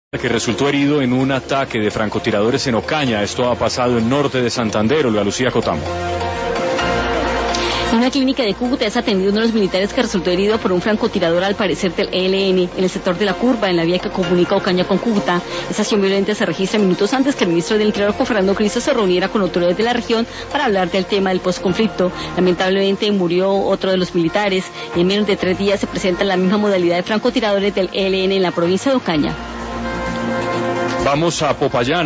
Que resultó herido en un ataque de francotiradores en Ocaña. Esto ha pasado en norte de Santander. Olga Lucía Cotamo. En una clínica de Cúcuta es atendido uno de los militares que resultó herido por un francotirador, al parecer del ELN, en el sector de La Curva, en la vía que comunica Ocaña con Cúcuta. Esa acción violenta se registra minutos antes que el ministro del Interior, Juan Fernando Cristo, se reuniera con autoridades de la región para hablar del tema del posconflicto. Lamentablemente murió otro de los militares y en menos de 3 días se presenta la misma modalidad de francotiradores del ELN en la provincia de Ocaña. Vamos a Popayán.